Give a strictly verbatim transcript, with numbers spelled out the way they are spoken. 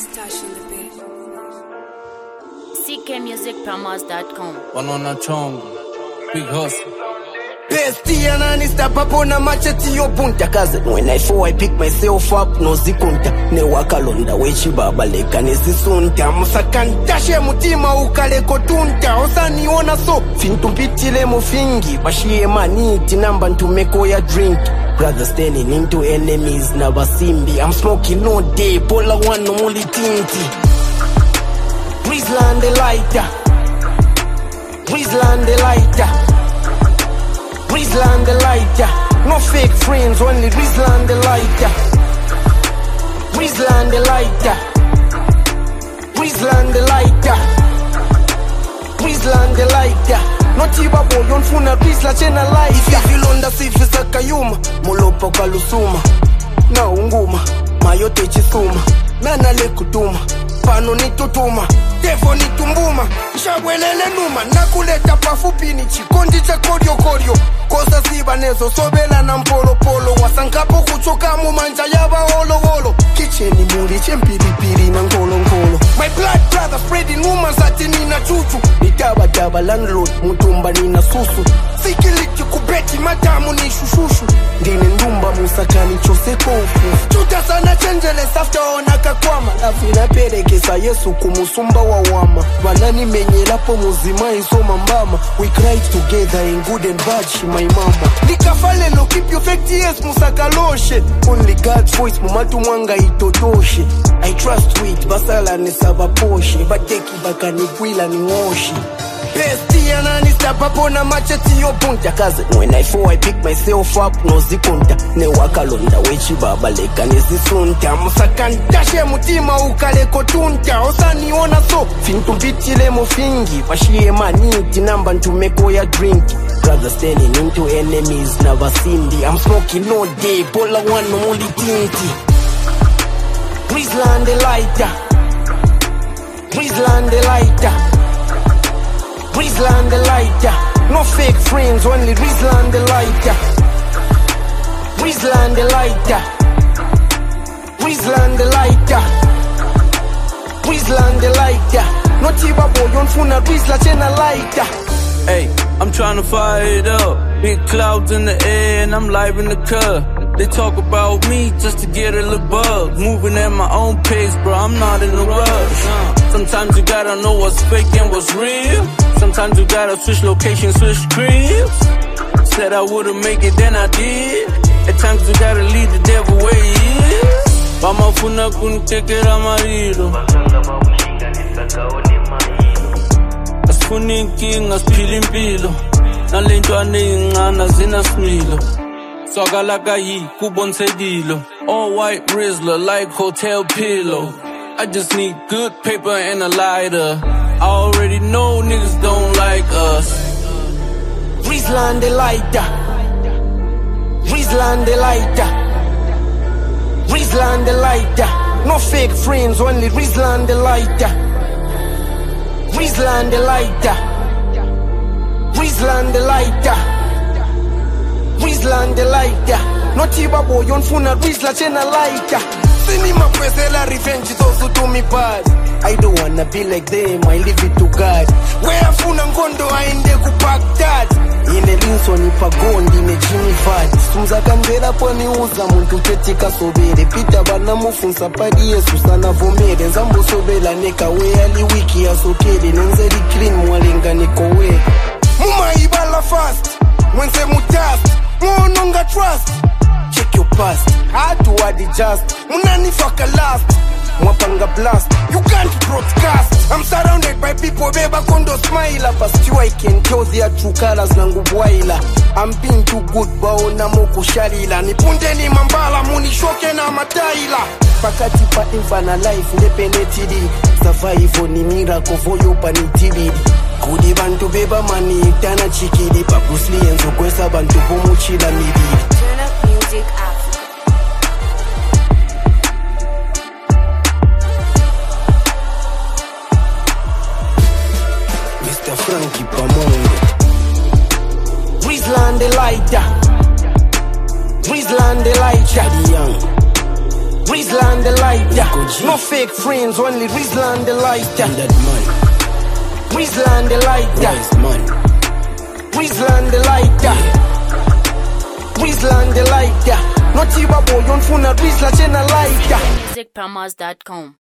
C K music promos dot com. Banana chongo, big hustle. Bestia nani step up on a machete yo punta kaze. When I fall I pick myself up no zikunta. Ne wakalonda wechi baba leka nesisunta. Musakanta she mutima ukale kotunta. Osani ona so fintumpitile mufingi. Bashie maniti namba ntumeko ya drink. Brothers turning into enemies na basimbi. I'm smoking no day, pola one no muli tinti. Rizland the lighter, Rizland the lighter, Rizland the lighter. No fake friends, only Rizland the lighter, Rizland the lighter, Rizland the lighter, Rizland the lighter. No tiba boy, yon funa Rizla chena lighter. If you londa sifi sa kayuma, molopa kalusuma. Na unguma, mayote chisuma. Nana le kutuma, pano ni tutuma. Defo ni tumbuma, shabwelele numa. Nakuleta pafupi ni chikondi cha koryo koryo. Kosa siba nezo, sobela na mpolo polo. Wasankapo kuchoka mumanja yaba holo holo. Kicheni muri chempiri piri na ngolo ngolo. My blood brother spreading woman sati nina chuchu. Nitaba daba landlord, mutumba nina susu. Sikiliki kubeti matamu ni shushushu. Ndine ndumba musakani chose kofu. Chuta sana chenjele safta ona kakwama. Lafina perekesa Yesu kumusumba wa wama. Wanani menyelapo muzima isoma mbama. We cry together in good and bad, she my mama. Nikafale no keep your fact yes musakaloshe. Only God's voice mumatu mwanga itotoshe. I trust with basala nesaba poshe. Bateki baka ni kwila ni ngoshi. Bestia nani step up on a machete yo punta kaze. When I fall I pick myself up no zikunta. Ne wakalonda wechi baba leka nesisunta. Musakanta she mutima ukale kotunta. Osani ona so fintumpitile mufingi. Bashie maniti namba ntumeko ya drink. Brothers turning into enemies na basindi. I'm smoking no day, pola one no muli tinti. Rizland the lighter, Rizland the lighter, Rizland the lighter. No fake friends, only Rizland the lighter, Rizland the lighter, Rizland the lighter, Rizland the lighter. No tiba boy, yon funa Rizla chena lighter. Hey, I'm trying to fire it up. Big clouds in the air and I'm live in the car. They talk about me just to get a little buzz. Moving at my own pace, bro, I'm not in a rush. Sometimes you gotta know what's fake and what's real. Sometimes you gotta switch locations, switch cribs. Said I wouldn't make it, then I did. At times you gotta lead the devil where he is. Bamafuna kuntekera marido. Asifuni inkinga siphila impilo. Nalentwana ezincane zina smilo. Swagalaka yi kubonsedilo. All white Rizla like hotel pillow. I just need good paper and a lighter. I already know niggas don't like us. Rizland the lighter, Rizland the lighter, Rizland the lighter. No fake friends, only Rizland the lighter, Rizland the lighter, Rizland the lighter, Rizland the lighter. No tiba boy, yon funa Rizla chena lighter. Cinema presela revenge is also to me bad. I don't wanna be like them, I leave it to God. Where funa ngondo aende kupack that. Ine linso ni pagondi ne chini fat. Sumza kambela poni uza muntu ketika sobere. Pita bana mufunsa padi Yesu sana vomere. Nzambo sobela neka we ali wiki ya sokele. Nenzeli clean mwalenga niko we. Muma ibala fast, mwense mutast. Mwanonga trust. Check your past, hard to adjust. Munani fucker last, mwapanga blast. You can't broadcast. I'm surrounded by people, beba kondo smile. Past you I can tell their true colors nangu bwaila. I'm being too good, baona moku shalila. Nipunde ni mambala, muni shoke na mataila. Pakati pa infana life, nepenetidi. Survival ni miracle for you panitidi. Kudi bantu beba mani, itana chikidi. Papusli enzo kwesa bantu bumuchila mididi. Turn up music Africa. Mister Frankie Pamongo. Rizland the lighter, Rizland the lighter, Rizland the lighter. No fake friends, only Rizla and the lighter. And that money. Rizla and the lighter. Wise money. Rizla and the lighter. Rizla and the lighter. Not Tiba boy, on phone Rizla chena lighter. music promos dot com